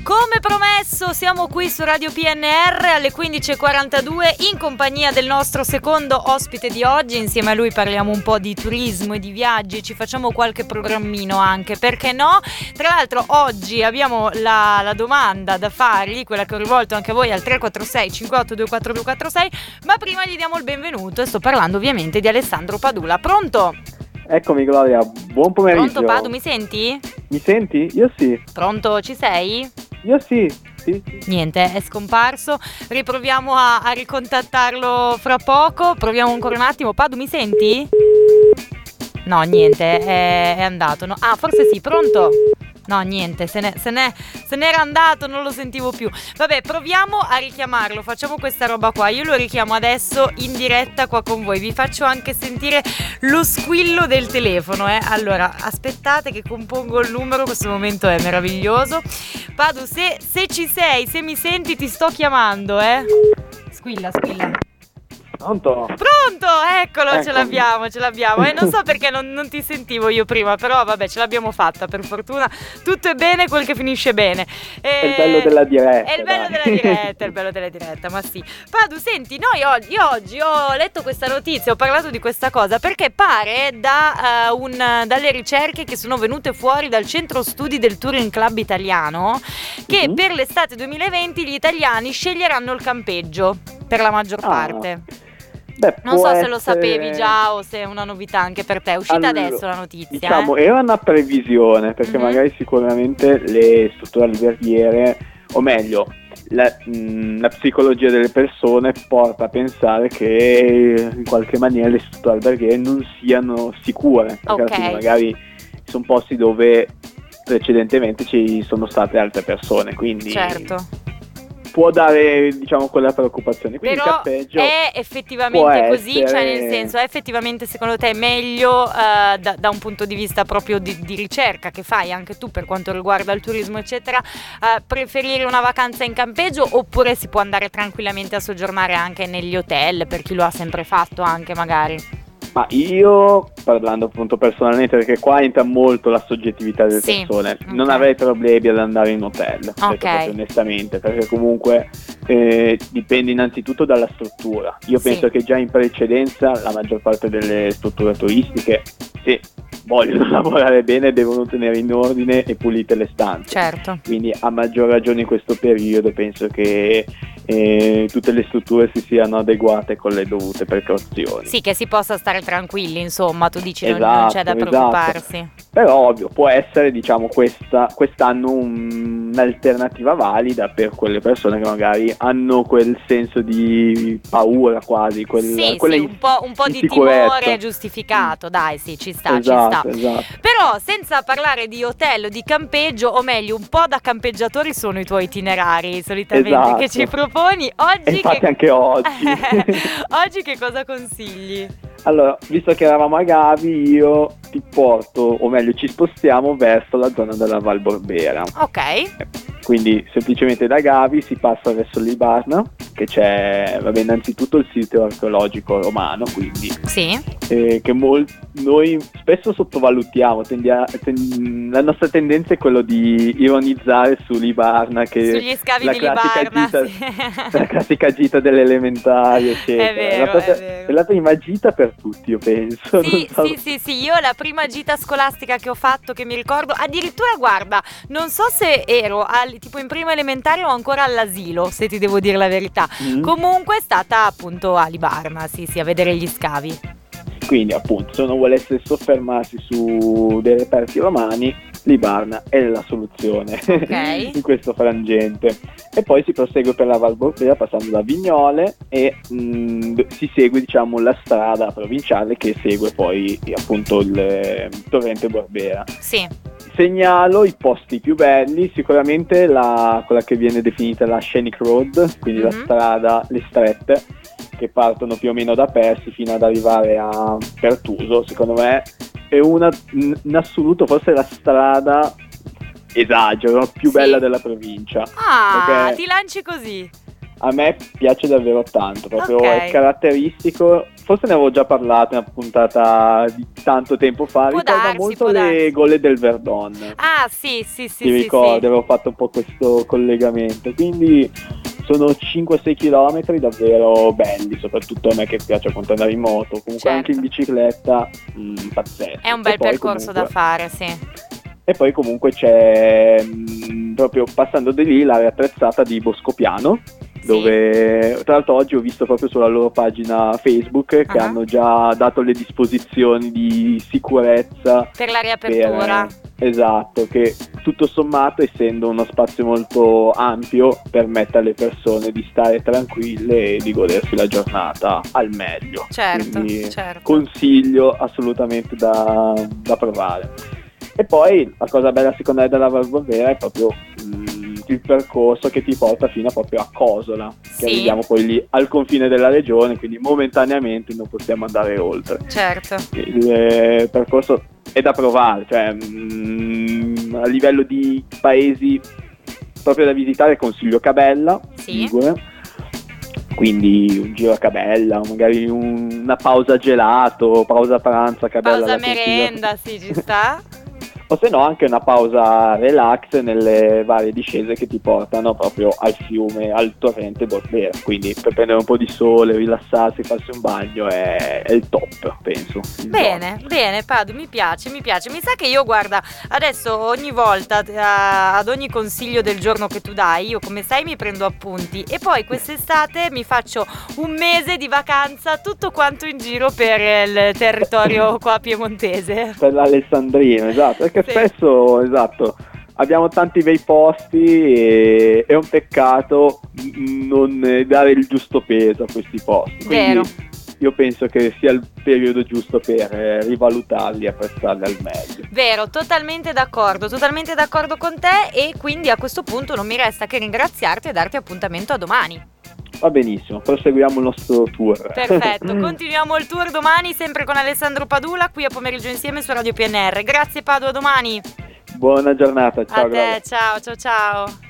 Come promesso siamo qui su Radio PNR alle 15.42 in compagnia del nostro secondo ospite di oggi. Insieme a lui parliamo un po' di turismo e di viaggi, ci facciamo qualche programmino anche, perché no? Tra l'altro oggi abbiamo la domanda da fargli, quella che ho rivolto anche a voi al 346 5824 246, ma prima gli diamo il benvenuto e sto parlando ovviamente di Alessandro Padula. Pronto? Eccomi Gloria, buon pomeriggio. Pronto Padu, mi senti? Mi senti? Io sì. Pronto, ci sei? Io sì. Niente, è scomparso. Riproviamo a ricontattarlo fra poco. Proviamo ancora un attimo. Padu, mi senti? No, niente, è andato. No. Ah, forse sì, pronto? No, niente, se n'era andato, non lo sentivo più. Vabbè, proviamo a richiamarlo, facciamo questa roba qua. Io lo richiamo adesso in diretta qua con voi. Vi faccio anche sentire lo squillo del telefono, Allora, aspettate che compongo il numero, questo momento è meraviglioso. Padu, se ci sei, se mi senti, ti sto chiamando, Squilla. Pronto? Pronto, eccolo, Eccomi. ce l'abbiamo. Non so perché non ti sentivo io prima, però vabbè, ce l'abbiamo fatta, per fortuna. Tutto è bene quel che finisce bene. È il bello della diretta. È il bello della diretta, ma sì. Padu, senti, io oggi ho letto questa notizia, ho parlato di questa cosa, perché pare dalle ricerche che sono venute fuori dal centro studi del Touring Club italiano, che per l'estate 2020 gli italiani sceglieranno il campeggio per la maggior parte. Beh, non so se lo sapevi già o se è una novità anche per te. È uscita adesso la notizia. Diciamo, era una previsione, perché magari sicuramente le strutture alberghiere, o meglio, la psicologia delle persone porta a pensare che in qualche maniera le strutture alberghiere non siano sicure, perché magari sono posti dove precedentemente ci sono state altre persone, quindi certo, può dare, diciamo, quella preoccupazione. Quindi però il campeggio è effettivamente così, essere... cioè nel senso, è effettivamente secondo te meglio da un punto di vista proprio di ricerca che fai anche tu per quanto riguarda il turismo eccetera, preferire una vacanza in campeggio oppure si può andare tranquillamente a soggiornare anche negli hotel per chi lo ha sempre fatto anche magari? Ma io, parlando appunto personalmente, perché qua entra molto la soggettività delle persone, non avrei problemi ad andare in hotel, proprio onestamente, perché comunque dipende innanzitutto dalla struttura. Io penso che già in precedenza la maggior parte delle strutture turistiche, se vogliono lavorare bene, devono tenere in ordine e pulite le stanze. Certo. Quindi a maggior ragione in questo periodo penso che tutte le strutture si siano adeguate con le dovute precauzioni. Sì, che si possa stare tranquilli, insomma, tu dici non c'è da preoccuparsi. Però ovvio, può essere, diciamo, quest'anno un'alternativa valida per quelle persone che magari hanno quel senso di paura quasi, un po' di timore giustificato, dai, sì, ci sta. Però senza parlare di hotel o di campeggio, o meglio, un po' da campeggiatori sono i tuoi itinerari solitamente che ci proponi. Oggi infatti anche oggi. Oggi che cosa consigli? Allora, visto che eravamo a Gavi, io ti porto, o meglio ci spostiamo verso la zona della Val Borbera. Quindi semplicemente da Gavi si passa verso Libarna, che c'è, innanzitutto il sito archeologico romano, quindi che noi spesso sottovalutiamo, la nostra tendenza è quello di ironizzare su Libarna, che sugli scavi di Libarna, la classica gita delle elementari, eccetera. È la prima gita per tutti, io penso. Sì, io la prima gita scolastica che ho fatto, che mi ricordo, addirittura guarda, non so se ero tipo in prima elementare o ancora all'asilo, se ti devo dire la verità. Comunque è stata appunto a Libarna, sì, a vedere gli scavi. Quindi appunto, se uno volesse soffermarsi su dei reperti romani, Libarna è la soluzione in questo frangente. E poi si prosegue per la Val Borbera passando da Vignole e si segue, diciamo, la strada provinciale che segue poi appunto il torrente Borbera. Segnalo i posti più belli, sicuramente quella che viene definita la Scenic Road, quindi la strada, le strette che partono più o meno da Persi fino ad arrivare a Pertuso. Secondo me è in assoluto forse la strada, esagero, più bella della provincia. Ti lanci così? A me piace davvero tanto, proprio È caratteristico, forse ne avevo già parlato in una puntata di tanto tempo fa, ricorda molto le gole del Verdon. Ah sì. Ti ricordo, avevo fatto un po' questo collegamento, quindi sono 5-6 km davvero belli, soprattutto a me che piace appunto andare in moto, comunque anche in bicicletta, pazzesco. È un bel percorso da fare, sì. E poi comunque c'è, proprio passando di lì, l'area attrezzata di Boscopiano, dove tra l'altro oggi ho visto proprio sulla loro pagina Facebook che hanno già dato le disposizioni di sicurezza per la riapertura. Esatto, che tutto sommato, essendo uno spazio molto ampio, permette alle persone di stare tranquille e di godersi la giornata al meglio. Certo. Consiglio assolutamente da provare. E poi la cosa bella secondo me della Val Bovera è proprio il percorso che ti porta fino proprio a Cosola, che arriviamo poi lì al confine della regione, quindi momentaneamente non possiamo andare oltre. Certo. Il percorso è da provare, cioè a livello di paesi proprio da visitare consiglio Cabella, Ligure, quindi un giro a Cabella, magari una pausa gelato, pausa pranzo a Cabella. Pausa merenda, sì, ci sta. O se no anche una pausa relax nelle varie discese che ti portano proprio al fiume, al torrente Bovera, quindi per prendere un po' di sole, rilassarsi, farsi un bagno è il top, penso. Bene Padu, mi piace, mi sa che io, guarda, adesso ogni volta ad ogni consiglio del giorno che tu dai, io come sai mi prendo appunti e poi quest'estate mi faccio un mese di vacanza tutto quanto in giro per il territorio qua piemontese. Per l'Alessandrino, esatto, perché spesso, abbiamo tanti bei posti e è un peccato non dare il giusto peso a questi posti. Quindi io penso che sia il periodo giusto per rivalutarli e apprezzarli al meglio. Vero, totalmente d'accordo con te, e quindi a questo punto non mi resta che ringraziarti e darti appuntamento a domani. Va benissimo, proseguiamo il nostro tour. Perfetto, continuiamo il tour domani sempre con Alessandro Padula qui a Pomeriggio Insieme su Radio PNR. Grazie Padu, a domani. Buona giornata, ciao. A te, ciao.